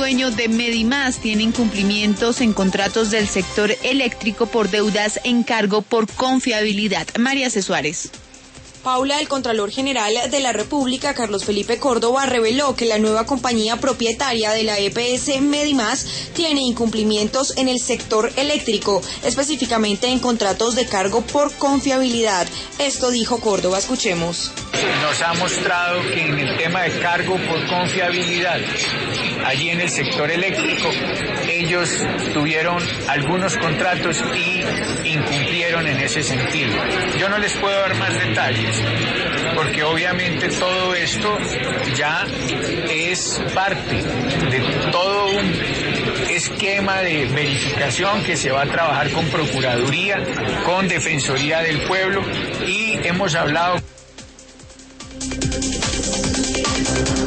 dueño de Medimás tiene incumplimientos en contratos del sector eléctrico por deudas en cargo por confiabilidad. María C. Suárez. Paula, el Contralor General de la República, Carlos Felipe Córdoba, reveló que la nueva compañía propietaria de la EPS Medimás tiene incumplimientos en el sector eléctrico, específicamente en contratos de cargo por confiabilidad. Esto dijo Córdoba, escuchemos. Nos ha mostrado que en el tema de cargo por confiabilidad, allí en el sector eléctrico, ellos tuvieron algunos contratos y incumplieron en ese sentido. Yo no les puedo dar más detalles, porque obviamente todo esto ya es parte de todo un esquema de verificación que se va a trabajar con Procuraduría, con Defensoría del Pueblo, y hemos hablado